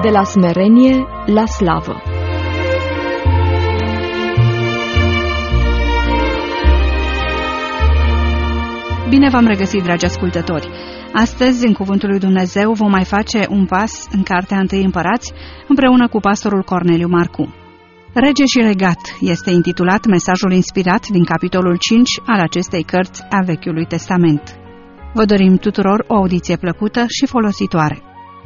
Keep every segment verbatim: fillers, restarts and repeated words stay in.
De la smerenie la slavă. Bine v-am regăsit, dragi ascultători! Astăzi, în Cuvântul lui Dumnezeu, vom mai face un pas în Cartea Întâi Împărați, împreună cu pastorul Corneliu Marcu. Rege și regat este intitulat mesajul inspirat din capitolul cinci al acestei cărți a Vechiului Testament. Vă dorim tuturor o audiție plăcută și folositoare.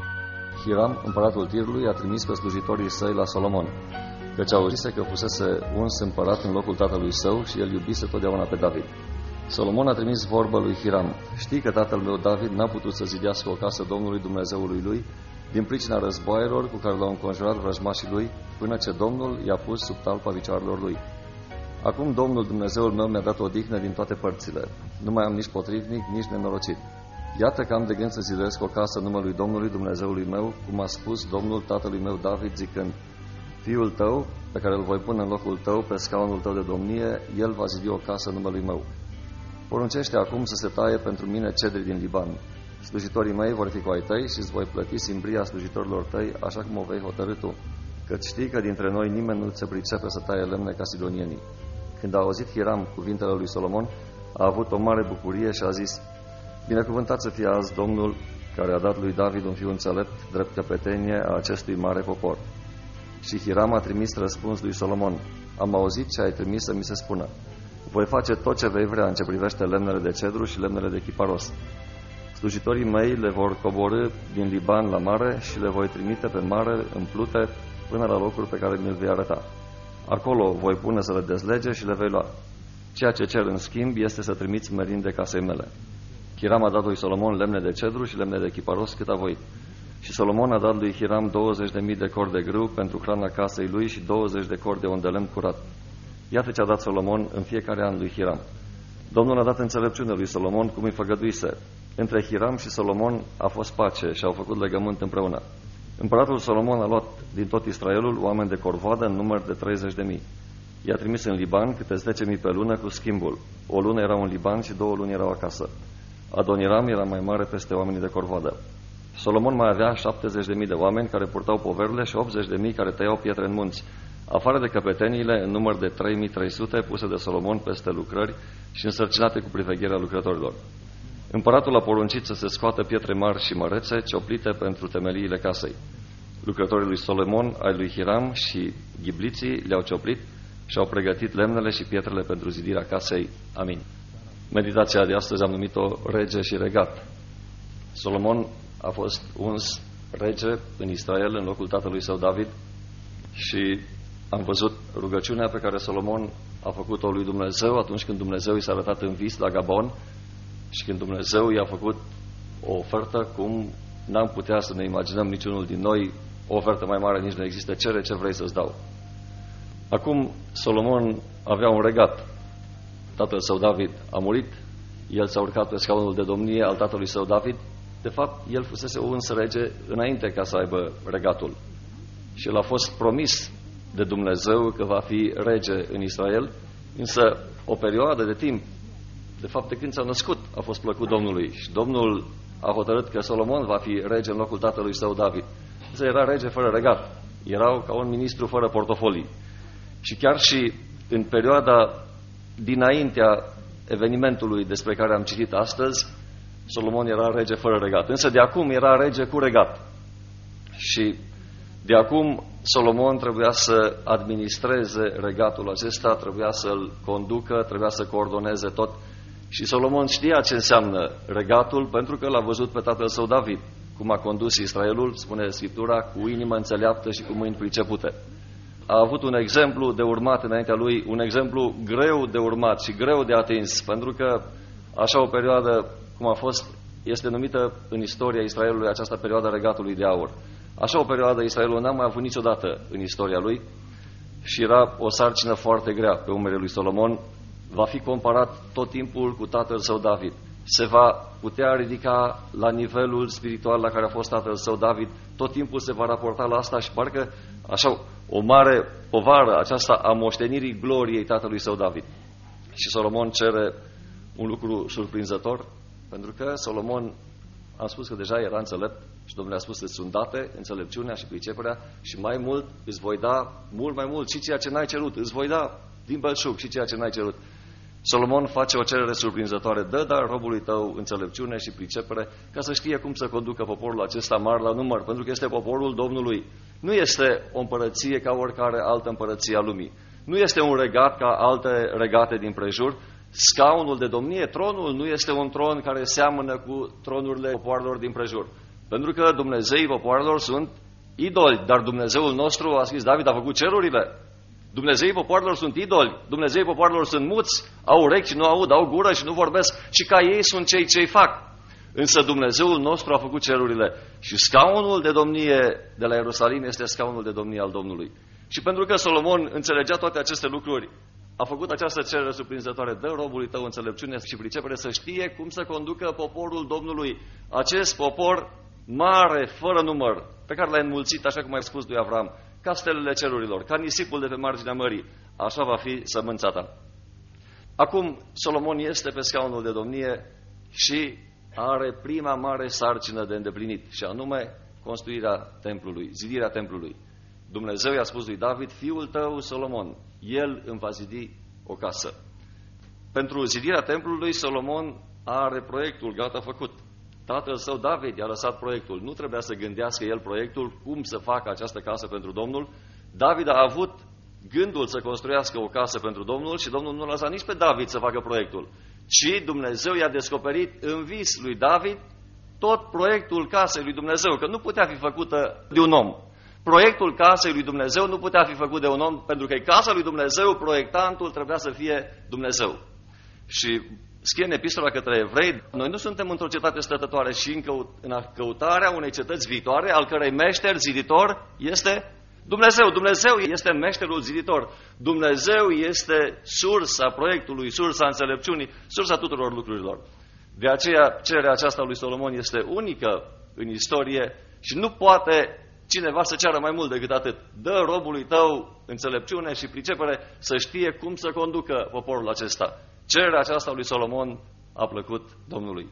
Hiram, împăratul Tirului, a trimis pe slujitorii săi la Solomon, căci auzise că fusese uns împărat în locul tatălui său și el iubise totdeauna pe David. Solomon a trimis vorbă lui Hiram: știi că tatăl meu David n-a putut să zidească o casă Domnului Dumnezeului lui din pricina războaielor cu care l-au înconjurat vrăjmașii lui, până ce Domnul i-a pus sub talpa picioarelor lui. Acum Domnul Dumnezeul meu mi-a dat odihnă din toate părțile. Nu mai am nici potrivnic, nici nenorocit. Iată că am de gând să zidesc o casă numelui Domnului Dumnezeului meu, cum a spus Domnul tatălui meu David, zicând: fiul tău, pe care îl voi pune în locul tău, pe scaunul tău de domnie, el va zidi o casă numelui meu. Poruncește acum să se taie pentru mine cedri din Liban. Slujitorii mei vor fi cu ai tăi și îți voi plăti simbria slujitorilor tăi, așa cum o vei hotărî tu, căci știi că dintre noi nimeni nu se pricepe să taie lemne ca sidonienii. Când a auzit Hiram cuvintele lui Solomon, a avut o mare bucurie și a zis: binecuvântat să fie azi Domnul, care a dat lui David un fiu înțelept, drept căpetenie a acestui mare popor. Și Hiram a trimis răspuns lui Solomon: am auzit ce ai trimis să mi se spună. Voi face tot ce vei vrea în ce privește lemnele de cedru și lemnele de chiparos. Slujitorii mei le vor coborî din Liban la mare și le voi trimite pe mare în plute până la locul pe care mi-l vei arăta. Acolo voi pune să le dezlege și le vei lua. Ceea ce cer în schimb este să trimiți merinde casei mele. Hiram a dat lui Solomon lemne de cedru și lemne de chiparos cât a voit. Și Solomon a dat lui Hiram douăzeci de mii de cori de grâu pentru hrana casei lui și douăzeci de cori de un de lemn curat. Iată ce a dat Solomon în fiecare an lui Hiram. Domnul a dat înțelepciune lui Solomon cum îi făgăduise. Între Hiram și Solomon a fost pace și au făcut legământ împreună. Împăratul Solomon a luat din tot Israelul oameni de corvoadă în număr de treizeci de mii. I-a trimis în Liban câte zece mii pe lună cu schimbul. O lună erau în Liban și două luni erau acasă. Adoniram era mai mare peste oamenii de corvoadă. Solomon mai avea șaptezeci de mii de oameni care purtau poverile și optzeci de mii care tăiau pietre în munți, afară de căpeteniile în număr de trei mii trei sute puse de Solomon peste lucrări și însărcinate cu privegherea lucrătorilor. Împăratul a poruncit să se scoată pietre mari și mărețe cioplite pentru temeliile casei. Lucrătorii lui Solomon, ai lui Hiram și ghibliții le-au cioplit și au pregătit lemnele și pietrele pentru zidirea casei. Amin. Meditația de astăzi am numit-o Rege și regat. Solomon a fost uns rege în Israel în locul tatălui său David și am văzut rugăciunea pe care Solomon a făcut-o lui Dumnezeu atunci când Dumnezeu i s-a arătat în vis la Gabon și când Dumnezeu i-a făcut o ofertă cum n-am putea să ne imaginăm niciunul din noi. O ofertă mai mare nici nu există. Cere ce vrei să-ți dau. Acum Solomon avea un regat. Tatăl său David a murit, el s-a urcat pe scaunul de domnie al tatălui său David. De fapt, el fusese uns rege înainte ca să aibă regatul. Și el a fost promis de Dumnezeu că va fi rege în Israel, însă o perioadă de timp, de fapt de când s-a născut, a fost plăcut Domnului și Domnul a hotărât că Solomon va fi rege în locul tatălui său David. Însă era rege fără regat, erau ca un ministru fără portofolii. Și chiar și în perioada dinaintea evenimentului despre care am citit astăzi, Solomon era rege fără regat, însă de acum era rege cu regat. Și de acum Solomon trebuia să administreze regatul acesta, trebuia să-l conducă, trebuia să coordoneze tot. Și Solomon știa ce înseamnă regatul pentru că l-a văzut pe tatăl său David, cum a condus Israelul, spune Scriptura, cu inimă înțeleaptă și cu mâini pricepute. A avut un exemplu de urmat înaintea lui, un exemplu greu de urmat și greu de atins, pentru că așa o perioadă cum a fost, este numită în istoria Israelului această perioadă regatului de aur. Așa o perioadă Israelul n-a mai avut niciodată în istoria lui și era o sarcină foarte grea pe umerii lui Solomon. Va fi comparat tot timpul cu tatăl său David. Se va putea ridica la nivelul spiritual la care a fost tatăl său David. Tot timpul se va raporta la asta și parcă așa o mare povară aceasta a moștenirii gloriei tatălui său David. Și Solomon cere un lucru surprinzător, pentru că Solomon Am spus că deja era înțelept și Domnul a spus, îți sunt date înțelepciunea și priceperea și mai mult îți voi da, mult mai mult, și ceea ce n-ai cerut, îți voi da din belșug și ceea ce n-ai cerut. Solomon face o cerere surprinzătoare, dă dar robului tău înțelepciune și pricepere ca să știe cum să conducă poporul acesta mare la număr, pentru că este poporul Domnului. Nu este o împărăție ca oricare altă împărăție a lumii. Nu este un regat ca alte regate din prejur. Scaunul de domnie, tronul, nu este un tron care seamănă cu tronurile popoarelor din prejur. Pentru că Dumnezeii popoarelor sunt idoli, dar Dumnezeul nostru, a scris David, a făcut cerurile. Dumnezeii popoarelor sunt idoli, Dumnezeii popoarelor sunt muți, au urechi și nu aud, au gură și nu vorbesc și ca ei sunt cei ce-i fac. Însă Dumnezeul nostru a făcut cerurile și scaunul de domnie de la Ierusalim este scaunul de domnie al Domnului. Și pentru că Solomon înțelegea toate aceste lucruri, a făcut această cerere surprinzătoare, dă robului tău înțelepciune și pricepere să știe cum să conducă poporul Domnului, acest popor mare, fără număr, pe care l-a înmulțit, așa cum ai spus lui Avram, ca stelele cerurilor, ca nisipul de pe marginea mării, așa va fi sămânța ta. Acum Solomon este pe scaunul de domnie și are prima mare sarcină de îndeplinit, și anume construirea templului, zidirea templului. Dumnezeu i-a spus lui David, fiul tău Solomon, el îmi va zidi o casă. Pentru zidirea templului, Solomon are proiectul gata făcut. Tatăl său David i-a lăsat proiectul. Nu trebuia să gândească el proiectul, cum să facă această casă pentru Domnul. David a avut gândul să construiască o casă pentru Domnul și Domnul nu l-a lăsat nici pe David să facă proiectul, ci Dumnezeu i-a descoperit în vis lui David tot proiectul casei lui Dumnezeu, că nu putea fi făcută de un om. Proiectul casei lui Dumnezeu nu putea fi făcut de un om, pentru că e casa lui Dumnezeu, proiectantul trebuia să fie Dumnezeu. Și scrie în epistola către evrei, noi nu suntem într-o cetate stătătoare și în, căut, în căutarea unei cetăți viitoare, al cărei meșter, ziditor, este Dumnezeu. Dumnezeu este meșterul ziditor. Dumnezeu este sursa proiectului, sursa înțelepciunii, sursa tuturor lucrurilor. De aceea, cererea aceasta lui Solomon este unică în istorie și nu poate cineva să ceară mai mult decât atât. Dă robului tău înțelepciune și pricepere să știe cum să conducă poporul acesta. Cererea aceasta lui Solomon a plăcut Domnului.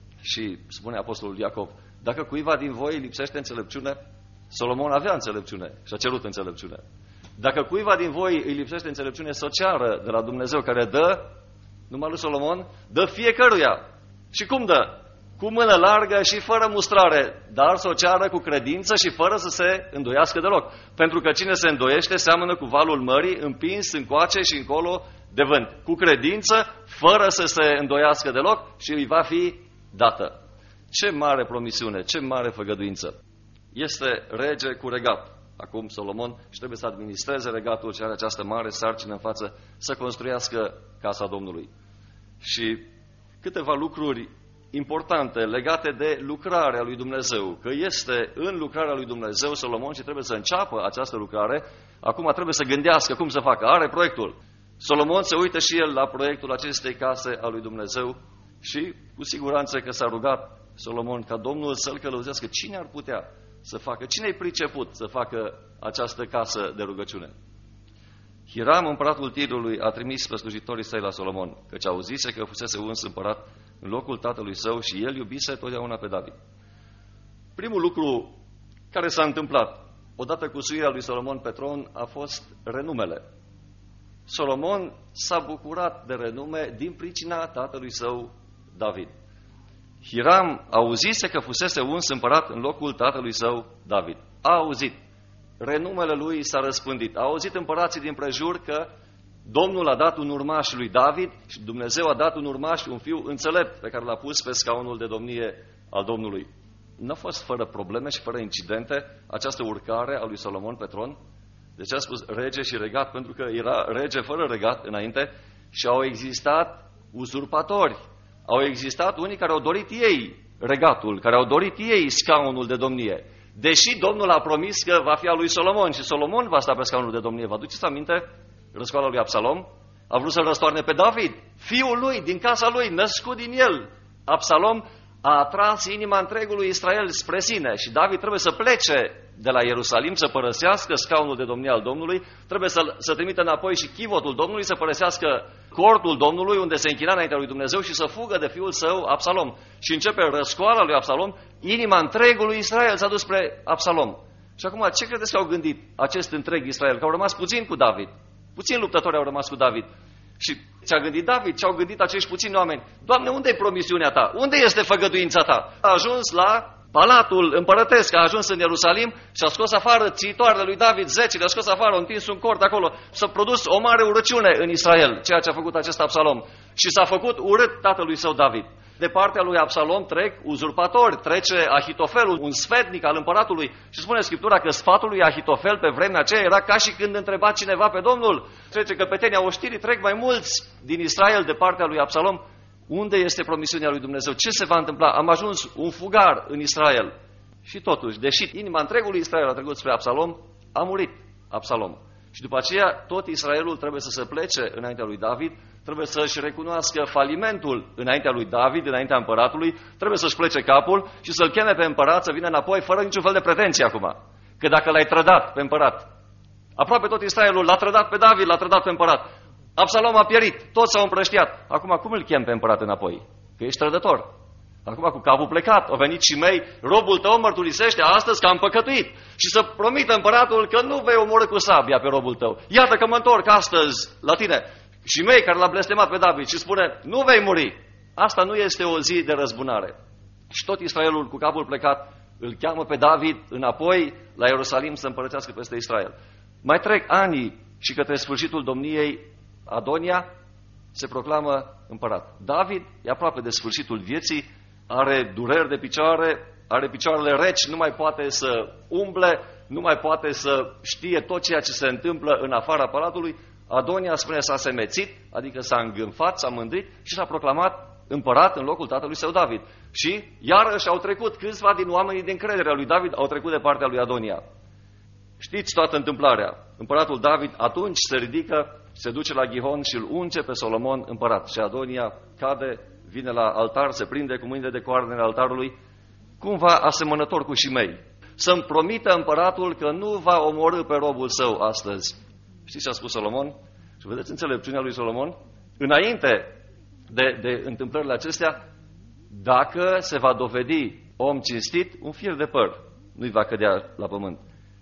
Și spune apostolul Iacov, dacă cuiva din voi lipsește înțelepciune, Solomon avea înțelepciune și a cerut înțelepciune. Dacă cuiva din voi îi lipsește înțelepciune, să o ceară de la Dumnezeu care dă, numai lui Solomon, dă fiecăruia. Și cum dă? Cu mână largă și fără mustrare, dar să o ceară cu credință și fără să se îndoiască deloc. Pentru că cine se îndoiește seamănă cu valul mării, împins încoace și încolo de vânt. Cu credință, fără să se îndoiască deloc și îi va fi dată. Ce mare promisiune, ce mare făgăduință. Este rege cu regat. Acum Solomon și trebuie să administreze regatul și are această mare sarcină în față să construiască casa Domnului. Și câteva lucruri importante legate de lucrarea lui Dumnezeu, că este în lucrarea lui Dumnezeu Solomon și trebuie să înceapă această lucrare. Acum trebuie să gândească cum să facă. Are proiectul. Solomon se uită și el la proiectul acestei case a lui Dumnezeu și cu siguranță că s-a rugat Solomon ca Domnul să-l călăuzească. Cine ar putea să facă, cine-i priceput să facă această casă de rugăciune? Hiram, împăratul Tirului, a trimis pe slujitorii săi la Solomon, căci auzise că fusese uns împărat în locul tatălui său și el iubise totdeauna pe David. Primul lucru care s-a întâmplat odată cu suirea lui Solomon pe tron a fost renumele. Solomon s-a bucurat de renume din pricina tatălui său David. Hiram auzise că fusese uns împărat în locul tatălui său David. A auzit. Renumele lui s-a răspândit. A auzit împărații din prejur că Domnul a dat un urmaș lui David și Dumnezeu a dat un urmaș, un fiu înțelept, pe care l-a pus pe scaunul de domnie al Domnului. Nu a fost fără probleme și fără incidente această urcare a lui Solomon pe tron. Deci a spus rege și regat, pentru că era rege fără regat înainte și au existat uzurpatori. Au existat unii care au dorit ei regatul, care au dorit ei scaunul de domnie. Deși Domnul a promis că va fi al lui Solomon și Solomon va sta pe scaunul de domnie. Vă aduceți aminte răscoala lui Absalom? A vrut să-l răstoarne pe David, fiul lui, din casa lui, născut din el. Absalom a atras inima întregului Israel spre sine și David trebuie să plece de la Ierusalim să părăsească scaunul de domnie al Domnului, trebuie să, să trimită înapoi și chivotul Domnului, să părăsească cortul Domnului, unde se închina înaintea lui Dumnezeu, și să fugă de fiul său Absalom. Și începe răscoala lui Absalom, inima întregului Israel s-a dus spre Absalom. Și acum, ce credeți că au gândit acest întreg Israel? Că au rămas puțin cu David. Puțini luptători au rămas cu David. Și ce-a gândit David, ce au gândit acești puțini oameni? Doamne, unde e promisiunea ta? Unde este făgăduința ta? A ajuns la palatul împărătesc, a ajuns în Ierusalim și a scos afară țitoarele lui David, zecile, a scos afară, a întins un cort acolo. S-a produs o mare urăciune în Israel, ceea ce a făcut acest Absalom. Și s-a făcut urât tatălui său David. De partea lui Absalom trec uzurpatori, trece Ahitofelul, un sfetnic al împăratului. Și spune Scriptura că sfatul lui Ahitofel pe vremea aceea era ca și când întreba cineva pe Domnul. Trece căpetenia oștirii, trec mai mulți din Israel de partea lui Absalom. Unde este promisiunea lui Dumnezeu? Ce se va întâmpla? Am ajuns un fugar în Israel. Și totuși, deși inima întregului Israel a trecut spre Absalom, a murit Absalom. Și după aceea, tot Israelul trebuie să se plece înaintea lui David, trebuie să-și recunoască falimentul înaintea lui David, înaintea împăratului, trebuie să-și plece capul și să-l cheme pe împărat să vină înapoi fără niciun fel de pretenție acum. Că dacă l-ai trădat pe împărat, aproape tot Israelul l-a trădat pe David, l-a trădat pe împărat. Absalom a pierit, toți s-au împrăștiat. Acum cum îl chem pe împărat înapoi? Că ești trădător. Acum cu capul plecat, au venit Shimei, robul tău mărturisește astăzi că am păcătuit și să promită împăratul că nu vei omorî cu sabia pe robul tău. Iată că mă întorc astăzi la tine. Shimei, care l-a blestemat pe David, și spune, nu vei muri. Asta nu este o zi de răzbunare. Și tot Israelul cu capul plecat îl cheamă pe David înapoi la Ierusalim să împărățească peste Israel. Mai trec ani și către sfârșitul domniei Adonia se proclamă împărat. David e aproape de sfârșitul vieții, are dureri de picioare, are picioarele reci, nu mai poate să umble, nu mai poate să știe tot ceea ce se întâmplă în afara palatului. Adonia, spune, s-a semețit, adică s-a îngânfat, s-a mândrit și s-a proclamat împărat în locul tatălui său David. Și iarăși au trecut câțiva din oamenii din încrederea lui David, au trecut de partea lui Adonia. Știți toată întâmplarea. Împăratul David atunci se ridică, se duce la Gihon și îl unge pe Solomon împărat. Și Adonia cade, vine la altar, se prinde cu mâinile de coarnele altarului, cumva asemănător cu Shimei. Să-mi promită împăratul că nu va omorî pe robul său astăzi. Știți ce a spus Solomon? Și vedeți înțelepciunea lui Solomon? Înainte de, de întâmplările acestea, dacă se va dovedi om cinstit, un fir de păr nu-i va cădea la pământ.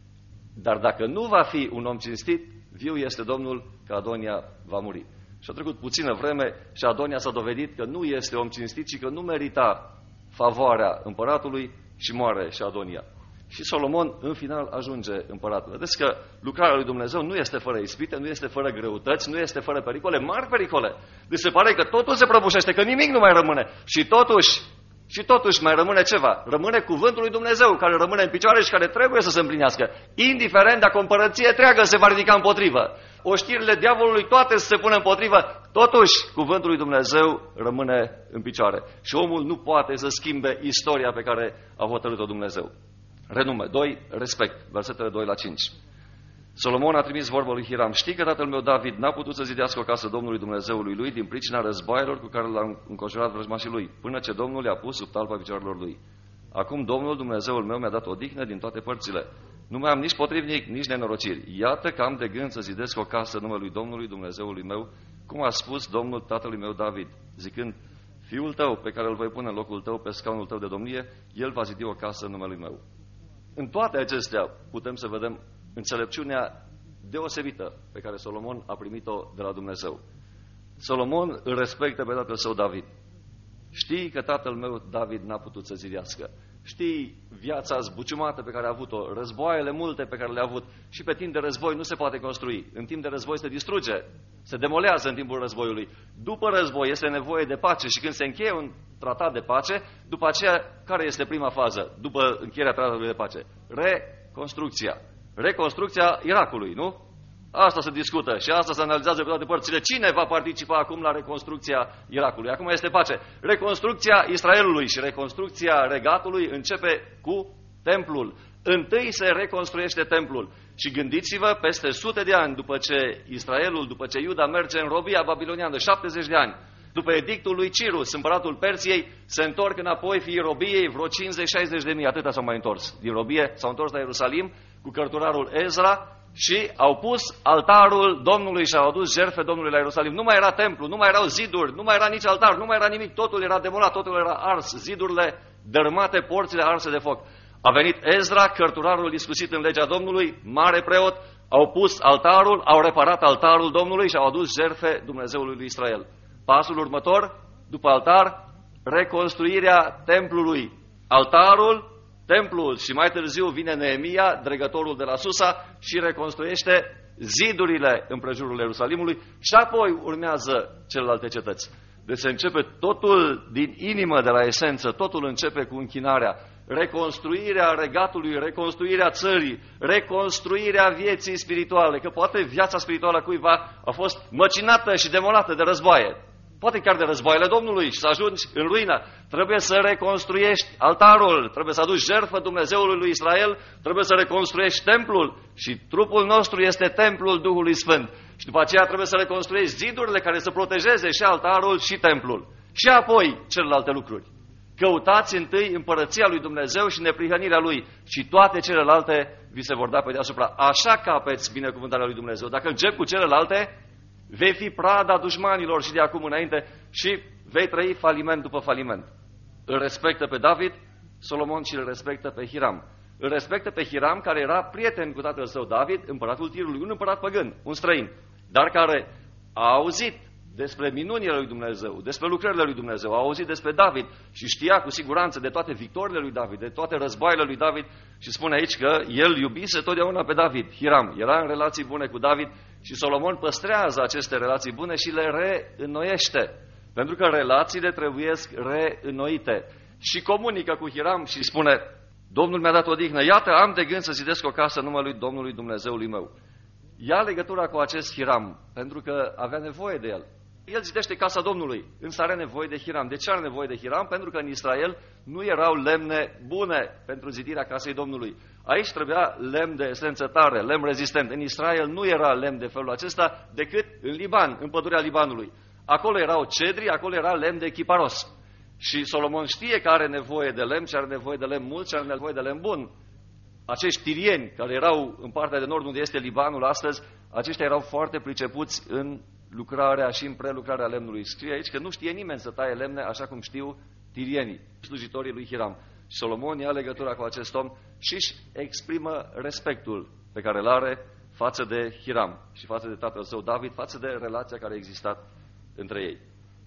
Dar dacă nu va fi un om cinstit, viu este Domnul că Adonia va muri. Și a trecut puțină vreme și Adonia s-a dovedit că nu este om cinstit și că nu merita favoarea împăratului și moare și Adonia. Și Solomon în final ajunge împărat. Vedeți că lucrarea lui Dumnezeu nu este fără ispite, nu este fără greutăți, nu este fără pericole, mari pericole. Deci se pare că totul se prăbușește, că nimic nu mai rămâne. Și totuși, și totuși mai rămâne ceva. Rămâne cuvântul lui Dumnezeu, care rămâne în picioare și care trebuie să se împlinească. Indiferent dacă o împărăție întreagă se va ridica împotrivă. Oștirile diavolului toate se pun împotrivă. Totuși, cuvântul lui Dumnezeu rămâne în picioare. Și omul nu poate să schimbe istoria pe care a hotărât-o Dumnezeu. Renume. doi. Respect. Versetele doi la cinci. Solomon a trimis vorba lui Hiram. Știi că tatăl meu David n-a putut să zidească o casă Domnului Dumnezeului lui din pricina războaielor cu care l-a înconjurat vrăjmașii lui, până ce Domnul i-a pus sub talpa picioarelor lui. Acum Domnul Dumnezeul meu mi-a dat odihnă din toate părțile. Nu mai am nici potrivnic, nici nenorociri. Iată că am de gând să zidesc o casă numelui Domnului Dumnezeului meu, cum a spus Domnul tatălui meu David, zicând, fiul tău pe care îl voi pune în locul tău pe scaunul tău de domnie, el va zidi o casă numelui meu. În toate acestea putem să vedem înțelepciunea deosebită pe care Solomon a primit-o de la Dumnezeu. Solomon îl respectă pe tatăl său David. Știi că tatăl meu David n-a putut să zidească. Știi viața zbuciumată pe care a avut-o, războaiele multe pe care le-a avut. Și pe timp de război nu se poate construi. În timp de război se distruge, se demolează în timpul războiului. După război este nevoie de pace și când se încheie un tratat de pace, după aceea, care este prima fază după încheierea tratatului de pace? Reconstrucția. Reconstrucția Irakului, nu? Asta se discută și asta se analizează pe toate părțile. Cine va participa acum la reconstrucția Irakului? Acum este pace. Reconstrucția Israelului și reconstrucția regatului începe cu templul. Întâi se reconstruiește templul. Și gândiți-vă, peste sute de ani după ce Israelul, după ce Iuda merge în robia babiloniană, șaptezeci de ani, După edictul lui Cirus, împăratul Persiei, se întorc înapoi fiii robiei, vreo cincizeci șaizeci de mii, atâta s-au mai întors din robie, s-au întors la Ierusalim cu cărturarul Ezra și au pus altarul Domnului și au adus jertfe Domnului la Ierusalim. Nu mai era templu, nu mai erau ziduri, nu mai era nici altar, nu mai era nimic, totul era demolat, totul era ars, zidurile dărâmate, porțile arse de foc. A venit Ezra, cărturarul iscusit în legea Domnului, mare preot, au pus altarul, au reparat altarul Domnului și au adus jertfe Dumnezeului lui Israel. Pasul următor, după altar, reconstruirea templului. Altarul, templul și mai târziu vine Neemia, dregătorul de la Susa, și reconstruiește zidurile împrejurul Ierusalimului și apoi urmează celelalte cetăți. Deci se începe totul din inimă, de la esență, totul începe cu închinarea, reconstruirea regatului, reconstruirea țării, reconstruirea vieții spirituale, că poate viața spirituală cuiva a fost măcinată și demolată de războaie, poate chiar de războaiele Domnului și să ajungi în ruină. Trebuie să reconstruiești altarul, trebuie să aduci jertfă Dumnezeului lui Israel, trebuie să reconstruiești templul și trupul nostru este templul Duhului Sfânt. Și după aceea trebuie să reconstruiești zidurile care să protejeze și altarul și templul. Și apoi celelalte lucruri. Căutați întâi împărăția lui Dumnezeu și neprihănirea lui și toate celelalte vi se vor da pe deasupra. Așa capeți binecuvântarea lui Dumnezeu. Dacă încep cu celelalte, vei fi prada dușmanilor și de acum înainte și vei trăi faliment după faliment. Îl respectă pe David, Solomon, și îl respectă pe Hiram. Îl respectă pe Hiram, care era prieten cu tatăl său David, împăratul Tirului, un împărat păgân, un străin, dar care a auzit despre minunile lui Dumnezeu, despre lucrările lui Dumnezeu, a auzit despre David și știa cu siguranță de toate victoriile lui David, de toate războaiele lui David și spune aici că el iubise totdeauna pe David. Hiram era în relații bune cu David și Solomon păstrează aceste relații bune și le reînnoiește, pentru că relațiile trebuiesc reînnoite. Și comunică cu Hiram și spune: Domnul mi-a dat odihnă, iată, am de gând să zidesc o casă numele Domnului Dumnezeului meu. Ia legătura cu acest Hiram, pentru că avea nevoie de el. El zidește casa Domnului, însă are nevoie de Hiram. De ce are nevoie de Hiram? Pentru că în Israel nu erau lemne bune pentru zidirea casei Domnului. Aici trebuia lemn de esență tare, lemn rezistent. În Israel nu era lemn de felul acesta decât în Liban, în pădurea Libanului. Acolo erau cedri, acolo era lemn de chiparos. Și Solomon știe că are nevoie de lemn și are nevoie de lemn mult și are nevoie de lemn bun. Acești tirieni care erau în partea de nord unde este Libanul astăzi, aceștia erau foarte pricepuți în lucrarea și în prelucrarea lemnului. Scrie aici că nu știe nimeni să taie lemne așa cum știu tirienii, slujitorii lui Hiram. Și Solomon ia legătura cu acest om și își exprimă respectul pe care îl are față de Hiram și față de tatăl său David, față de relația care a existat între ei.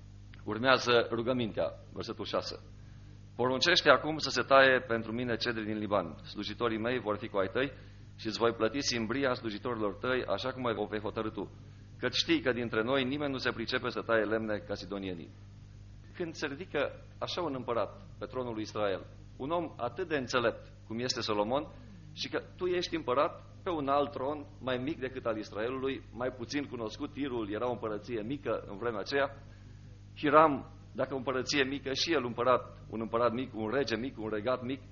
Urmează rugămintea, versetul șase. Poruncește acum să se taie pentru mine cedri din Liban. Slujitorii mei vor fi cu ai tăi și îți voi plăti simbria slujitorilor tăi, așa cum ai vei hotărâ tu. Căci știi că dintre noi nimeni nu se pricepe să taie lemne ca sidonienii. Când se ridică așa un împărat pe tronul lui Israel, un om atât de înțelept cum este Solomon, și că tu ești împărat pe un alt tron mai mic decât al Israelului, mai puțin cunoscut, Tirul era o împărăție mică în vremea aceea, Hiram, dacă o împărăție mică, și el împărat, un împărat mic, un rege mic, un regat mic,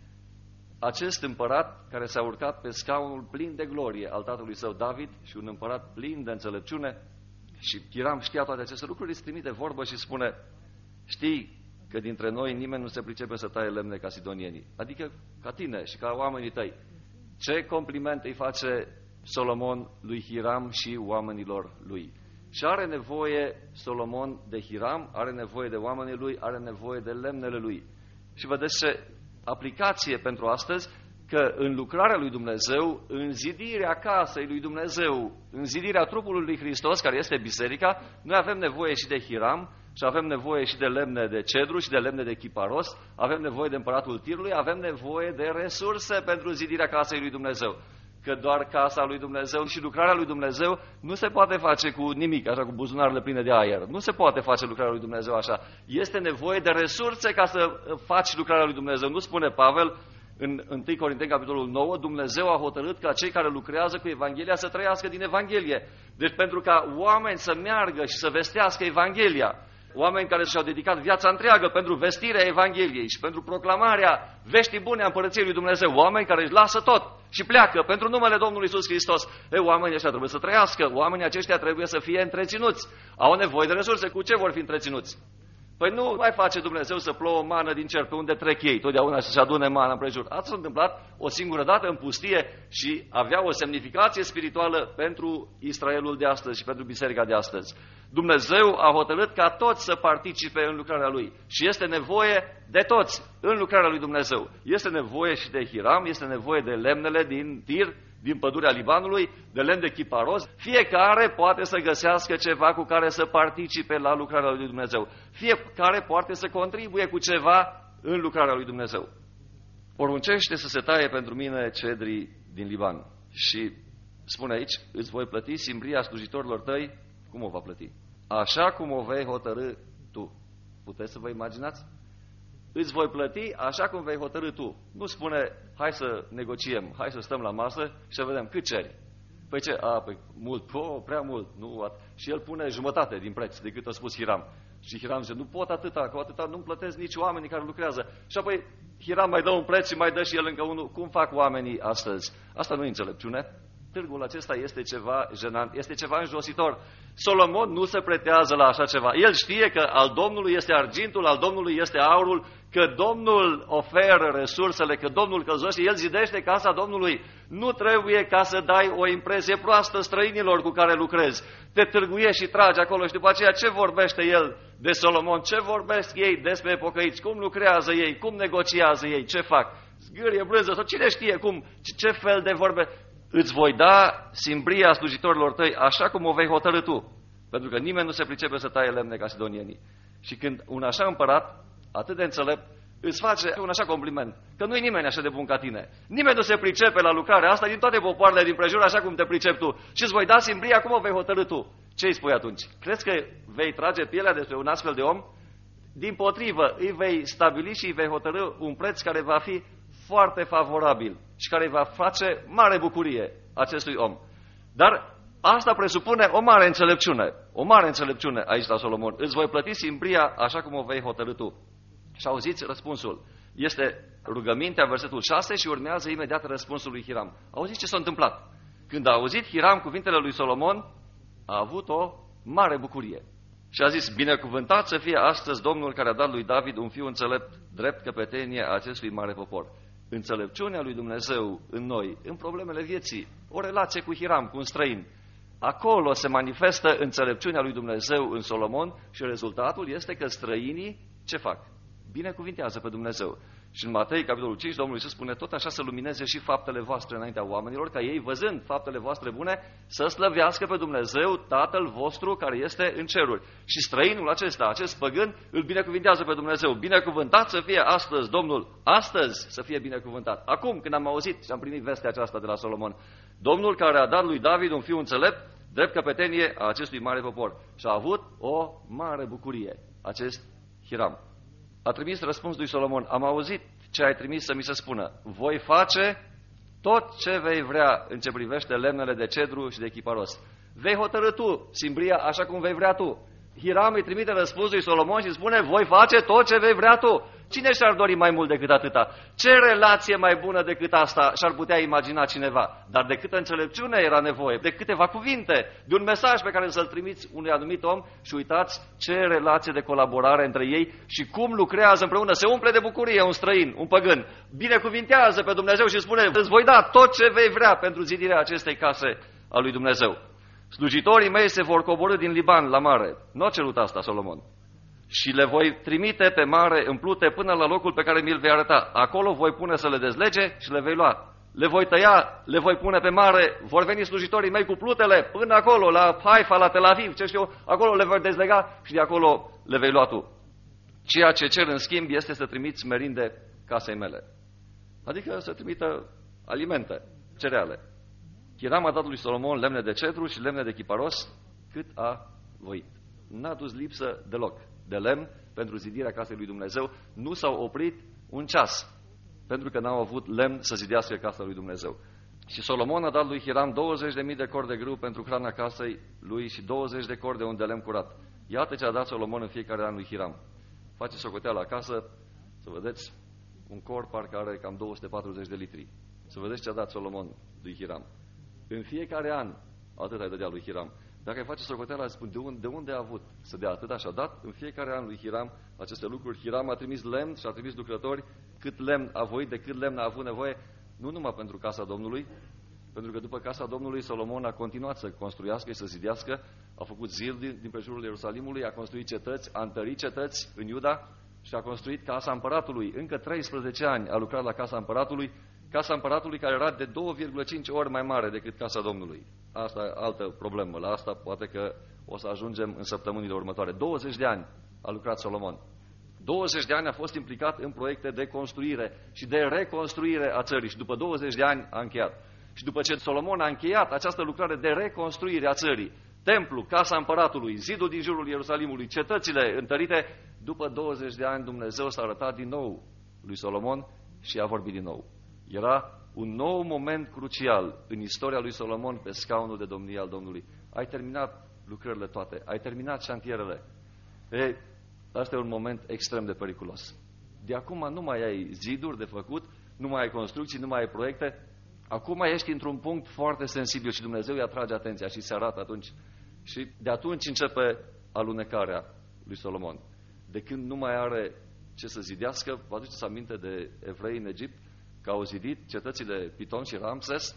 acest împărat care s-a urcat pe scaunul plin de glorie al tatălui său David și un împărat plin de înțelepciune, și Hiram știa toate aceste lucruri, îți trimite vorbă și spune: știi că dintre noi nimeni nu se pricepe să taie lemne ca sidonienii, adică ca tine și ca oamenii tăi. Ce compliment îi face Solomon lui Hiram și oamenilor lui. Și are nevoie Solomon de Hiram, are nevoie de oamenii lui, are nevoie de lemnele lui. Și vedeți ce aplicație pentru astăzi, că în lucrarea lui Dumnezeu, în zidirea casei lui Dumnezeu, în zidirea trupului lui Hristos, care este biserica, noi avem nevoie și de Hiram și avem nevoie și de lemne de cedru și de lemne de chiparos, avem nevoie de împăratul Tirului, avem nevoie de resurse pentru zidirea casei lui Dumnezeu. Că doar casa lui Dumnezeu și lucrarea lui Dumnezeu nu se poate face cu nimic, așa cu buzunarele pline de aer. Nu se poate face lucrarea lui Dumnezeu așa. Este nevoie de resurse ca să faci lucrarea lui Dumnezeu. Nu spune Pavel în întâi Corinteni, capitolul nouă, Dumnezeu a hotărât ca cei care lucrează cu Evanghelia să trăiască din Evanghelie. Deci pentru ca oameni să meargă și să vestească Evanghelia Oameni care și-au dedicat viața întreagă pentru vestirea Evangheliei și pentru proclamarea veștii bune a Împărăției lui Dumnezeu. Oameni care își lasă tot și pleacă pentru numele Domnului Iisus Hristos. Ei, oamenii ăștia trebuie să trăiască, oamenii aceștia trebuie să fie întreținuți. Au nevoie de resurse. Cu ce vor fi întreținuți? Păi nu mai face Dumnezeu să plouă mană din cer pe unde trec ei, totdeauna să-și adune mană împrejur. Asta s-a întâmplat o singură dată în pustie și avea o semnificație spirituală pentru Israelul de astăzi și pentru biserica de astăzi. Dumnezeu a hotărât ca toți să participe în lucrarea Lui și este nevoie de toți în lucrarea Lui Dumnezeu. Este nevoie și de Hiram, este nevoie de lemnele din Tir, din pădurea Libanului, de lemn de chiparos. Fiecare poate să găsească ceva cu care să participe la lucrarea lui Dumnezeu. Fiecare poate să contribuie cu ceva în lucrarea lui Dumnezeu. Poruncește să se taie pentru mine cedrii din Liban. Și spune aici, îți voi plăti simbria slujitorilor tăi. Cum o va plăti? Așa cum o vei hotărâ tu. Puteți să vă imaginați? Îți voi plăti așa cum vei hotărâ tu. Nu spune, hai să negociem, hai să stăm la masă și să vedem cât ceri. Păi ce? A, păi mult, oh, prea mult. Nu, și el pune jumătate din preț, decât a spus Hiram. Și Hiram zice, nu pot atâta, că atâta nu-mi plătesc nici oamenii care lucrează. Și apoi Hiram mai dă un preț și mai dă și el încă unul. Cum fac oamenii astăzi? Asta nu e înțelepciune. Târgul acesta este ceva jenant, este ceva înjositor. Solomon nu se pretează la așa ceva. El știe că al Domnului este argintul, al Domnului este aurul, că Domnul oferă resursele, că Domnul călzește, El zidește casa Domnului. Nu trebuie ca să dai o impresie proastă străinilor cu care lucrezi. Te târguiești și tragi acolo și după aceea ce vorbește el de Solomon? Ce vorbesc ei despre pocăiți? Cum lucrează ei? Cum negociază ei? Ce fac? Zgârie, brânză sau cine știe cum? Ce fel de vorbe? Îți voi da simbria slujitorilor tăi așa cum o vei hotărâ tu. Pentru că nimeni nu se pricepe să taie lemne ca sidonienii. Și când un așa împărat, atât de înțelept, îți face un așa compliment, că nu-i nimeni așa de bun ca tine. Nimeni nu se pricepe la lucrarea asta din toate popoarele din prejur așa cum te pricepi tu. Și îți voi da simbria cum o vei hotărâ tu. Ce îi spui atunci? Crezi că vei trage pielea despre un astfel de om? Dimpotrivă, îi vei stabili și îi vei hotărâ un preț care va fi foarte favorabil și care îi va face mare bucurie acestui om. Dar asta presupune o mare înțelepciune. O mare înțelepciune aici la Solomon. Îți voi plăti simbria așa cum o vei hotărâ tu. Și auziți răspunsul. Este rugămintea, versetul șase, și urmează imediat răspunsul lui Hiram. Auziți ce s-a întâmplat? Când a auzit Hiram cuvintele lui Solomon, a avut o mare bucurie. Și a zis, binecuvântat să fie astăzi Domnul care a dat lui David un fiu înțelept, drept căpetenie a acestui mare popor. Înțelepciunea lui Dumnezeu în noi, în problemele vieții, o relație cu Hiram, cu un străin. Acolo se manifestă înțelepciunea lui Dumnezeu în Solomon și rezultatul este că străinii ce fac? Binecuvintează pe Dumnezeu. Și în Matei, capitolul cinci, Domnul Iisus spune, tot așa să lumineze și faptele voastre înaintea oamenilor, ca ei, văzând faptele voastre bune, să slăvească pe Dumnezeu, Tatăl vostru care este în ceruri. Și străinul acesta, acest păgân, îl binecuvintează pe Dumnezeu. Binecuvântat să fie astăzi Domnul, astăzi să fie binecuvântat. Acum, când am auzit și am primit vestea aceasta de la Solomon, Domnul care a dat lui David un fiu înțelept, drept căpetenie a acestui mare popor. Și a avut o mare bucurie acest Hiram. A trimis răspuns lui Solomon, am auzit ce ai trimis să mi se spună. Voi face tot ce vei vrea în ce privește lemnele de cedru și de chiparos. Vei hotărâ tu simbria așa cum vei vrea tu. Hiram îi trimite răspunsul lui Solomon și spune, voi face tot ce vei vrea tu. Cine și-ar dori mai mult decât atâta? Ce relație mai bună decât asta și-ar putea imagina cineva? Dar de câtă înțelepciune era nevoie, de câteva cuvinte, de un mesaj pe care să-l trimiți unui anumit om și uitați ce relație de colaborare între ei și cum lucrează împreună. Se umple de bucurie un străin, un păgân. Binecuvintează pe Dumnezeu și spune, îți voi da tot ce vei vrea pentru zidirea acestei case a lui Dumnezeu. Slujitorii mei se vor coborî din Liban la mare. Nu a cerut asta Solomon. Și le voi trimite pe mare împlute până la locul pe care mi-l vei arăta. Acolo voi pune să le dezlege și le vei lua. Le voi tăia, le voi pune pe mare, vor veni slujitorii mei cu plutele până acolo, la Haifa, la Tel Aviv, ce știu eu, acolo le voi dezlega și de acolo le vei lua tu. Ceea ce cer în schimb este să trimiți merinde casei mele. Adică să trimită alimente, cereale. Hiram a dat lui Solomon lemne de cedru și lemne de chiparos cât a voit. N-a dus lipsă deloc de lemn pentru zidirea casei lui Dumnezeu. Nu s-au oprit un ceas pentru că n-au avut lemn să zidească casa lui Dumnezeu. Și Solomon a dat lui Hiram douăzeci de mii de cori de grâu pentru hrana casei lui și douăzeci de cori de un de lemn curat. Iată ce a dat Solomon în fiecare an lui Hiram. Faceți socoteala acasă, să vedeți, un cor parcă are cam două sute patruzeci de litri. Să vedeți ce a dat Solomon lui Hiram. În fiecare an, atât ai dădea lui Hiram. Dacă ai face socoteala, spun, de unde, de unde a avut să dea atât? Și a dat în fiecare an lui Hiram aceste lucruri. Hiram a trimis lemn și a trimis lucrători cât lemn a voit, de cât lemn a avut nevoie, nu numai pentru casa Domnului, pentru că după casa Domnului Solomon a continuat să construiască și să zidească, a făcut zid din, din prejurul Ierusalimului, a construit cetăți, a întărit cetăți în Iuda și a construit casa împăratului. Încă treisprezece ani a lucrat la casa împăratului, casa împăratului care era de două virgulă cinci ori mai mare decât casa Domnului. Asta e altă problemă, la asta poate că o să ajungem în săptămânile următoare. douăzeci de ani a lucrat Solomon. douăzeci de ani a fost implicat în proiecte de construire și de reconstruire a țării și după douăzeci de ani a încheiat. Și după ce Solomon a încheiat această lucrare de reconstruire a țării, templu, casa împăratului, zidul din jurul Ierusalimului, cetățile întărite, după douăzeci de ani Dumnezeu s-a arătat din nou lui Solomon și a vorbit din nou. Era un nou moment crucial în istoria lui Solomon pe scaunul de domnie al Domnului. Ai terminat lucrările toate, ai terminat șantierele. Ei, asta e un moment extrem de periculos. De acum nu mai ai ziduri de făcut, nu mai ai construcții, nu mai ai proiecte. Acum ești într-un punct foarte sensibil și Dumnezeu îi atrage atenția și se arată atunci. Și de atunci începe alunecarea lui Solomon. De când nu mai are ce să zidească, vă aduceți aminte de evrei în Egipt, că au zidit cetățile Piton și Ramses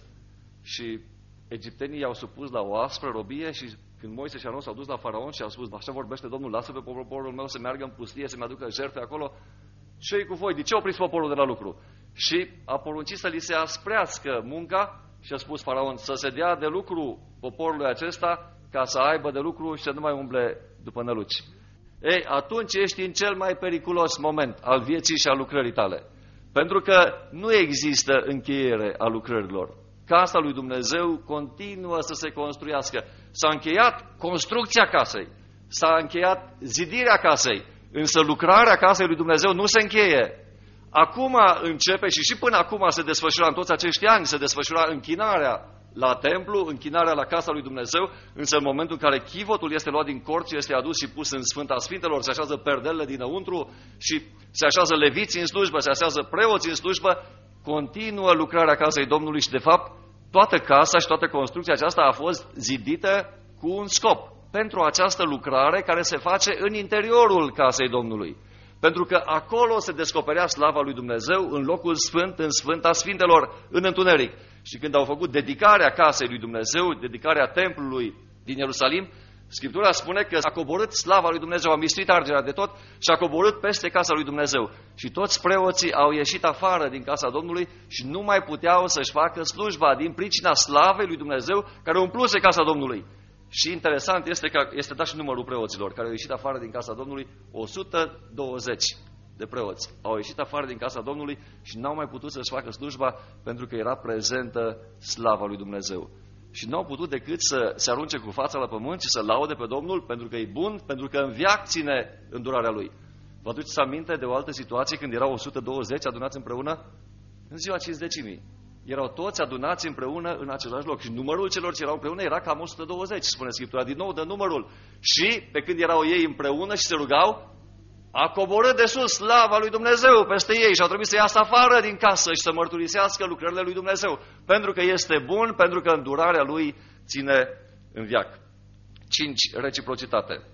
și egiptenii i-au supus la o aspră robie și când Moise și Aron s-au dus la Faraon și au spus, așa vorbește Domnul, lasă pe poporul meu să meargă în pustie, să-mi aducă jertfe acolo, ce-i cu voi? De ce opriți poporul de la lucru? Și a poruncit să li se asprească munca și a spus Faraon să se dea de lucru poporului acesta ca să aibă de lucru și să nu mai umble după năluci. Ei, atunci ești în cel mai periculos moment al vieții și al lucrării tale. Pentru că nu există încheiere a lucrărilor. Casa lui Dumnezeu continuă să se construiască. S-a încheiat construcția casei, s-a încheiat zidirea casei, însă lucrarea casei lui Dumnezeu nu se încheie. Acum începe și și până acum se desfășura în toți acești ani, se desfășura închinarea la templu, închinarea la casa lui Dumnezeu, însă în momentul în care chivotul este luat din cort și este adus și pus în Sfânta Sfintelor, se așează perdelele dinăuntru și se așează leviții în slujbă, se așează preoții în slujbă, continuă lucrarea casei Domnului și de fapt toată casa și toată construcția aceasta a fost zidită cu un scop, pentru această lucrare care se face în interiorul casei Domnului. Pentru că acolo se descoperea slava lui Dumnezeu în locul sfânt, în Sfânta Sfintelor, în întuneric. Și când au făcut dedicarea casei lui Dumnezeu, dedicarea templului din Ierusalim, Scriptura spune că a coborât slava lui Dumnezeu, a mistuit argerea de tot și a coborât peste casa lui Dumnezeu. Și toți preoții au ieșit afară din casa Domnului și nu mai puteau să-și facă slujba din pricina slavei lui Dumnezeu care umpluse casa Domnului. Și interesant este că este dat și numărul preoților care au ieșit afară din casa Domnului, o sută douăzeci de preoți au ieșit afară din casa Domnului și n-au mai putut să-și facă slujba pentru că era prezentă slava lui Dumnezeu. Și n-au putut decât să se arunce cu fața la pământ și să laude pe Domnul pentru că e bun, pentru că în veac ține îndurarea Lui. Vă aduceți aminte de o altă situație când erau o sută douăzeci adunați împreună? În ziua cincizecimii. Erau toți adunați împreună în același loc. Și numărul celor ce erau împreună era cam o sută douăzeci, spune Scriptura. Din nou dă numărul. Și pe când erau ei împreună și se rugau, a coborât de sus slava lui Dumnezeu peste ei și au trebuit să iasă afară din casă și să mărturisească lucrările lui Dumnezeu. Pentru că este bun, pentru că îndurarea lui ține în veac. cinci. Reciprocitate.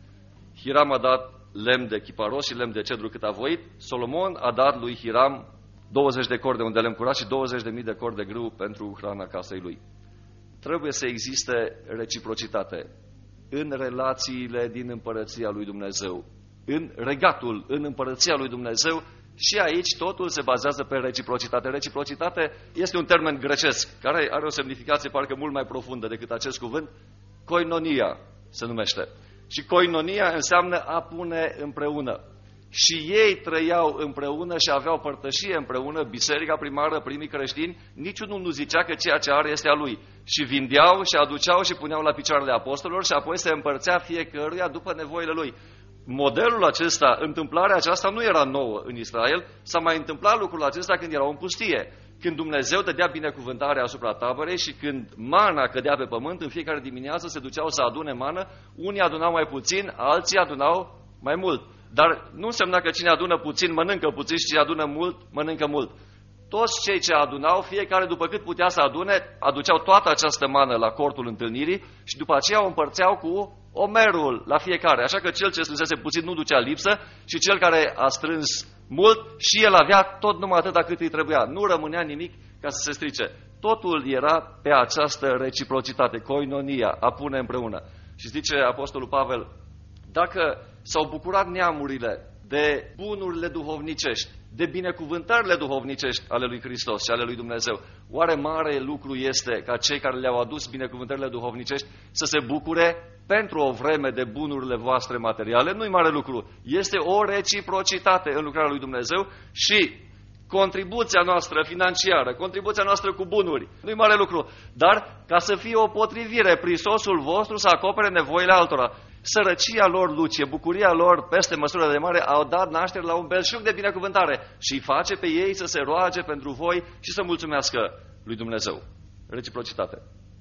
Hiram a dat lemn de chiparos și lemn de cedru cât a voit. Solomon a dat lui Hiram douăzeci de cori de unde lemn curat și douăzeci de mii de cori de grâu pentru hrana casei lui. Trebuie să existe reciprocitate în relațiile din împărăția lui Dumnezeu, în regatul, în împărăția lui Dumnezeu și aici totul se bazează pe reciprocitate. Reciprocitate este un termen grecesc care are o semnificație parcă mult mai profundă decât acest cuvânt. Koinonia se numește. Și koinonia înseamnă a pune împreună. Și ei trăiau împreună și aveau părtășie împreună, biserica primară, primii creștini, niciunul nu zicea că ceea ce are este a lui. Și vindeau și aduceau și puneau la picioarele apostolilor și apoi se împărțea fiecăruia după nevoile lui. Modelul acesta, întâmplarea aceasta nu era nouă în Israel, s-a mai întâmplat lucrul acesta când erau în pustie. când Dumnezeu dădea binecuvântarea asupra taberei și când mana cădea pe pământ, în fiecare dimineață se duceau să adune mană, unii adunau mai puțin, alții adunau mai mult. Dar nu însemna că cine adună puțin mănâncă puțin și cine adună mult mănâncă mult. Toți cei ce adunau, fiecare după cât putea să adune, aduceau toată această mană la cortul întâlnirii și după aceea o împărțeau cu omerul la fiecare. Așa că cel ce strânsese puțin nu ducea lipsă și cel care a strâns mult și el avea tot numai atâta cât îi trebuia. Nu rămânea nimic ca să se strice. Totul era pe această reciprocitate, koinonia, a pune împreună. Și zice Apostolul Pavel, dacă s-au bucurat neamurile de bunurile duhovnicești, de binecuvântările duhovnicești ale lui Hristos și ale lui Dumnezeu, oare mare lucru este ca cei care le-au adus binecuvântările duhovnicești să se bucure pentru o vreme de bunurile voastre materiale? Nu-i mare lucru. Este o reciprocitate în lucrarea lui Dumnezeu și contribuția noastră financiară, contribuția noastră cu bunuri, nu-i mare lucru, dar ca să fie o potrivire, prisosul vostru să acopere nevoile altora. Sărăcia lor, Lucie, bucuria lor peste măsură de mare au dat naștere la un belșug de binecuvântare și îi face pe ei să se roage pentru voi și să mulțumească lui Dumnezeu. Reciprocitate.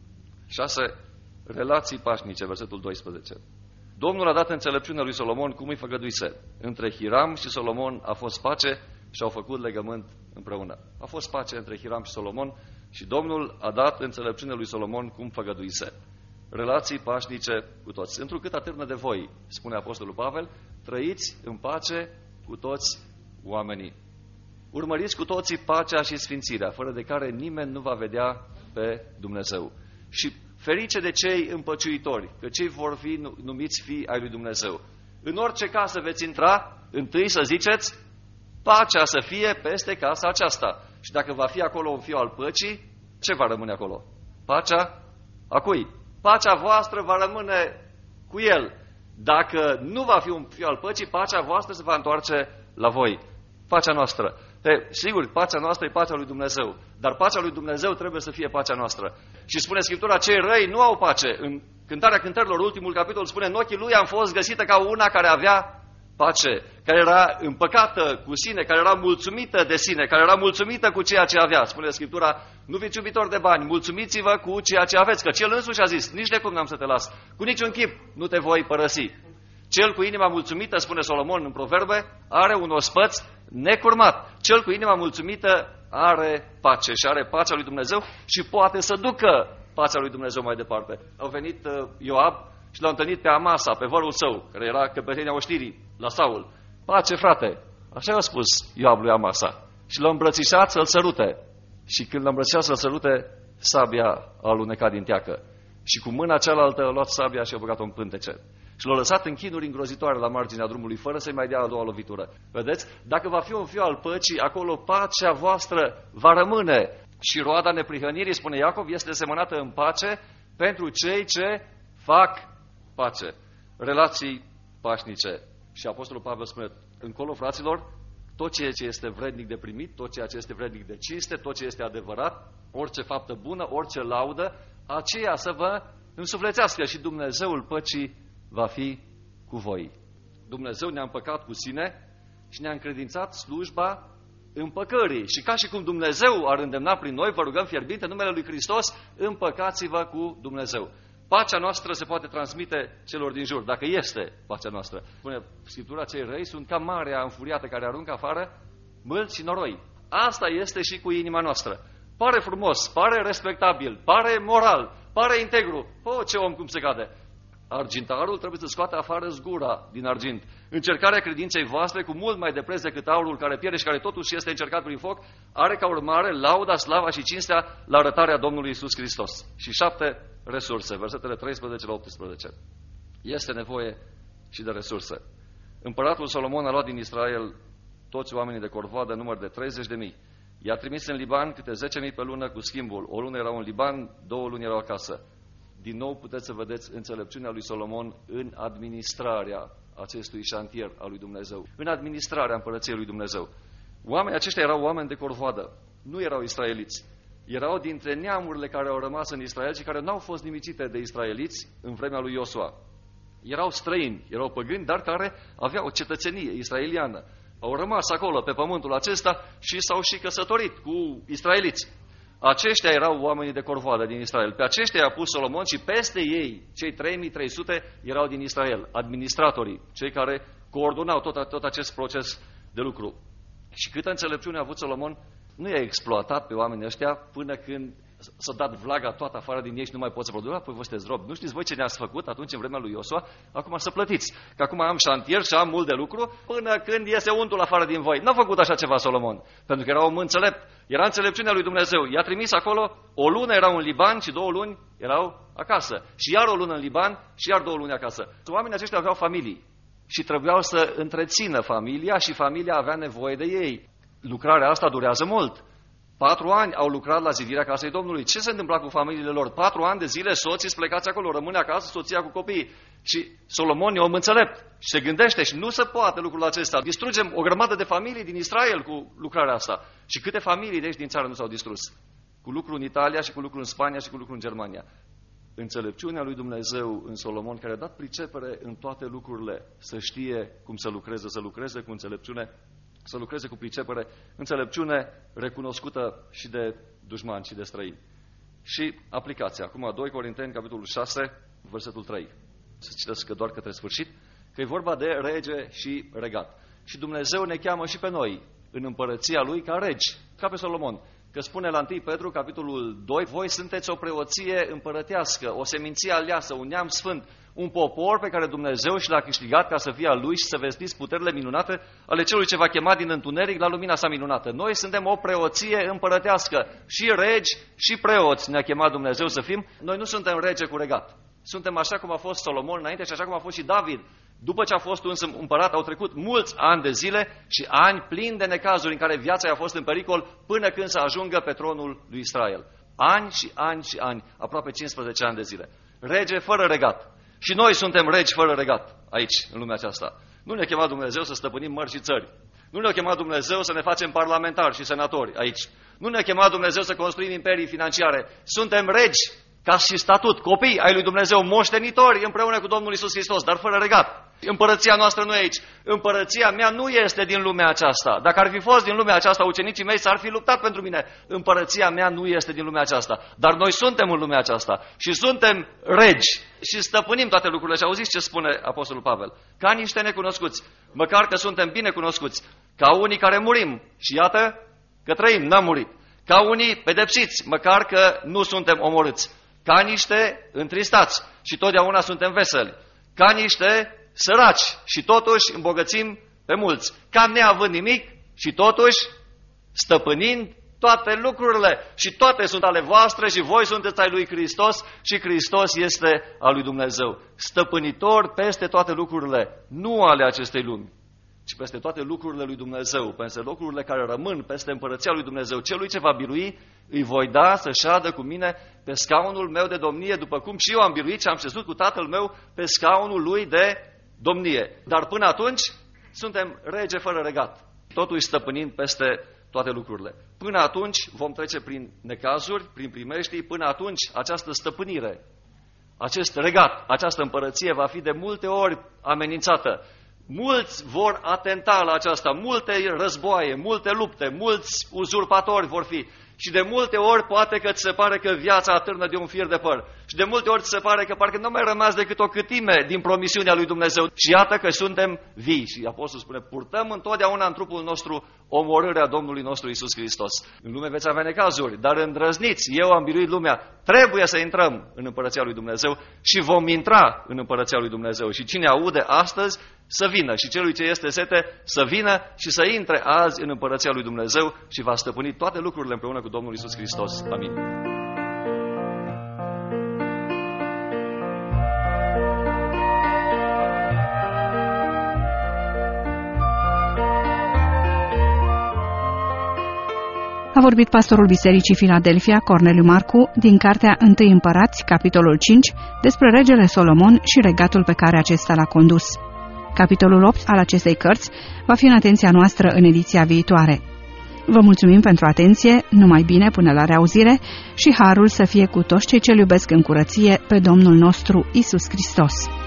șase. Relații pașnice, versetul doisprezece. Domnul a dat înțelepciunea lui Solomon cum îi făgăduise. Între Hiram și Solomon a fost pace și au făcut legământ împreună. A fost pace între Hiram și Solomon și Domnul a dat înțelepciunea lui Solomon cum făgăduise. Relații pașnice cu toți. Întrucât atârnă de voi, spune Apostolul Pavel, trăiți în pace cu toți oamenii. Urmăriți cu toții pacea și sfințirea, fără de care nimeni nu va vedea pe Dumnezeu. Și ferice de cei împăciuitori, că cei vor fi numiți fii ai lui Dumnezeu. În orice casă veți intra, întâi să ziceți, pacea să fie peste casa aceasta. Și dacă va fi acolo un fiu al păcii, ce va rămâne acolo? Pacea a cui? Pacea voastră va rămâne cu el. Dacă nu va fi un fiu al păcii, pacea voastră se va întoarce la voi. Pacea noastră. E, sigur, pacea noastră e pacea lui Dumnezeu, dar pacea lui Dumnezeu trebuie să fie pacea noastră. Și spune Scriptura, cei răi nu au pace. În Cântarea Cântărilor, ultimul capitol, spune, în ochii lui am fost găsită ca una care avea pace, care era împăcată cu sine, care era mulțumită de sine, care era mulțumită cu ceea ce avea. Spune Scriptura, nu fiți iubitori de bani, mulțumiți-vă cu ceea ce aveți, că cel însuși a zis, nici de cum n-am să te las, cu niciun chip nu te voi părăsi. Cel cu inima mulțumită, spune Solomon în Proverbe, are un ospăț necurmat. Cel cu inima mulțumită are pace și are pacea lui Dumnezeu și poate să ducă pacea lui Dumnezeu mai departe. Au venit Ioab și l-a întâlnit pe Amasa, pe vărul său, care era căpetenia oștirii la Saul. Pace, frate! Așa i-a spus Ioab lui Amasa. Și l-a îmbrățișat să-l sărute. Și când l-a îmbrățișat să-l sărute, sabia a alunecat din teacă. Și cu mâna cealaltă a luat sabia și a băgat-o în pântece. Și l-a lăsat în chinuri îngrozitoare la marginea drumului, fără să-i mai dea a doua lovitură. Vedeți? Dacă va fi un fiu al păcii, acolo pacea voastră va rămâne. Și roada neprihănirii, spune Iacov, este semănată în pace pentru cei ce fac pace. Relații pașnice. Și Apostolul Pavel spune, încolo, fraților, tot ceea ce este vrednic de primit, tot ceea ce este vrednic de cinste, tot ce este adevărat, orice faptă bună, orice laudă, aceea să vă însuflețească și Dumnezeul păcii va fi cu voi. Dumnezeu ne-a împăcat cu sine și ne-a încredințat slujba împăcării. Și ca și cum Dumnezeu ar îndemna prin noi, vă rugăm fierbinte în numele lui Hristos, împăcați-vă cu Dumnezeu. Pacea noastră se poate transmite celor din jur, dacă este pacea noastră. Spune Scriptura, cei răi sunt ca marea înfuriată care aruncă afară mâlți și noroi. Asta este și cu inima noastră. Pare frumos, pare respectabil, pare moral, pare integru. Oh, ce om cum se cade! Argintarul trebuie să scoată afară zgura din argint. Încercarea credinței voastre, cu mult mai de preț decât aurul care pierde și care totuși este încercat prin foc, are ca urmare lauda, slava și cinstea la arătarea Domnului Iisus Hristos. Și șapte resurse, versetele treisprezece la optsprezece. Este nevoie și de resurse. Împăratul Solomon a luat din Israel toți oamenii de corvoadă, număr de treizeci de mii. I-a trimis în Liban câte zece mii pe lună cu schimbul. O lună erau în Liban, două luni erau acasă. Din nou puteți să vedeți înțelepciunea lui Solomon în administrarea acestui șantier al lui Dumnezeu, în administrarea împărăției lui Dumnezeu. Oamenii aceștia erau oameni de corvoadă, nu erau israeliți. Erau dintre neamurile care au rămas în Israel și care n-au fost nimicite de israeliți în vremea lui Iosua. Erau străini, erau păgâni, dar care aveau o cetățenie israeliană. Au rămas acolo pe pământul acesta și s-au și căsătorit cu israeliți. Aceștia erau oamenii de corvoadă din Israel. Pe aceștia i-a pus Solomon și peste ei, cei trei mii trei sute, erau din Israel, administratorii, cei care coordonau tot, tot acest proces de lucru. Și câtă înțelepciune a avut Solomon, nu i-a exploatat pe oamenii ăștia până când s-a dat vlaga toată afară din ei și nu mai pot să producă. Păi vă sunteți robi. Nu știți voi ce ne-ați făcut atunci în vremea lui Iosua? Acum să plătiți. Că acum am șantier și am mult de lucru până când iese untul afară din voi. N-a făcut așa ceva Solomon. Pentru că era om înțelept. Era înțelepciunea lui Dumnezeu. I-a trimis acolo, o lună erau în Liban și două luni erau acasă. Și iar o lună în Liban și iar două luni acasă. Oamenii aceștia aveau familii și trebuiau să întrețină familia și familia avea nevoie de ei. Lucrarea asta durează mult. Patru ani au lucrat la zidirea casei Domnului. Ce se întâmpla cu familiile lor? Patru ani de zile soții sunt plecați acolo, rămâne acasă soția cu copiii. Și Solomon e om înțelept și se gândește și nu se poate lucrul acesta. Distrugem o grămadă de familii din Israel cu lucrarea asta. Și câte familii de aici din țară nu s-au distrus? Cu lucru în Italia și cu lucru în Spania și cu lucru în Germania. Înțelepciunea lui Dumnezeu în Solomon, care a dat pricepere în toate lucrurile, să știe cum să lucreze, să lucreze cu înțelepciune, să lucreze cu pricepere, înțelepciune recunoscută și de dușmani și de străini. Și aplicația. Acum, doi Corinteni, capitolul șase, versetul trei. Să citesc că doar către sfârșit, că e vorba de rege și regat. Și Dumnezeu ne cheamă și pe noi în împărăția Lui ca regi, ca pe Solomon. Că spune la întâi Petru, capitolul doi, voi sunteți o preoție împărătească, o seminție aleasă, un neam sfânt, un popor pe care Dumnezeu și l-a câștigat ca să fie al Lui și să vestiți puterile minunate ale celui ce va chema din întuneric la lumina sa minunată. Noi suntem o preoție împărătească, și regi și preoți ne-a chemat Dumnezeu să fim. Noi nu suntem rege cu regat. Suntem așa cum a fost Solomon înainte și așa cum a fost și David. După ce a fost un împărat, au trecut mulți ani de zile și ani plini de necazuri în care viața i-a fost în pericol până când să ajungă pe tronul lui Israel. Ani și ani și ani, aproape cincisprezece ani de zile. Rege fără regat. Și noi suntem regi fără regat aici, în lumea aceasta. Nu ne-a chemat Dumnezeu să stăpânim mări și țări. Nu ne-a chemat Dumnezeu să ne facem parlamentari și senatori aici. Nu ne-a chemat Dumnezeu să construim imperii financiare. Suntem regi ca și statut, copii ai lui Dumnezeu, moștenitori împreună cu Domnul Iisus Hristos, dar fără regat. Împărăția noastră nu e aici. Împărăția mea nu este din lumea aceasta. Dacă ar fi fost din lumea aceasta, ucenicii mei s-ar fi luptat pentru mine. Împărăția mea nu este din lumea aceasta. Dar noi suntem în lumea aceasta și suntem regi și stăpânim toate lucrurile. Și auziți ce spune Apostolul Pavel? Ca niște necunoscuți, măcar că suntem bine cunoscuți, ca unii care murim și iată că trăim, n-am murit. Ca unii pedepsiți, măcar că nu suntem omorâți. Ca niște întristați și totdeauna suntem veseli. Ca niște săraci și totuși îmbogățim pe mulți. Ca neavând nimic și totuși stăpânind toate lucrurile. Și toate sunt ale voastre și voi sunteți ai lui Hristos și Hristos este al lui Dumnezeu. Stăpânitor peste toate lucrurile, nu ale acestei lumi, ci peste toate lucrurile lui Dumnezeu, peste lucrurile care rămân, peste împărăția lui Dumnezeu. Celui ce va birui, îi voi da să șadă cu mine pe scaunul meu de domnie, după cum și eu am biruit și am șezut cu Tatăl meu pe scaunul lui de domnie. Dar până atunci suntem rege fără regat, totuși stăpânind peste toate lucrurile. Până atunci vom trece prin necazuri, prin primeștii, până atunci această stăpânire, acest regat, această împărăție va fi de multe ori amenințată. Mulți vor atenta la aceasta, multe războaie, multe lupte, mulți uzurpatori vor fi. Și de multe ori poate că ți se pare că viața atârnă de un fir de păr. Și de multe ori ți se pare că parcă nu mai rămas decât o câtime din promisiunea lui Dumnezeu. Și iată că suntem vii. Și Apostolul spune, purtăm întotdeauna în trupul nostru omorârea Domnului nostru Iisus Hristos. În lume veți avea necazuri, dar îndrăzniți, eu am biruit lumea. Trebuie să intrăm în împărăția lui Dumnezeu și vom intra în împărăția lui Dumnezeu. Și cine aude astăzi, să vină, și celui ce este sete să vină și să intre azi în împărăția lui Dumnezeu și va stăpâni toate lucrurile împreună cu Domnul Iisus Hristos. Amin. A vorbit pastorul Bisericii Filadelfia, Corneliu Marcu, din cartea Întâi Împărați, capitolul cinci, despre regele Solomon și regatul pe care acesta l-a condus. Capitolul opt al acestei cărți va fi în atenția noastră în ediția viitoare. Vă mulțumim pentru atenție, numai bine până la reauzire și harul să fie cu toți cei ce iubesc în curăție pe Domnul nostru Iisus Hristos.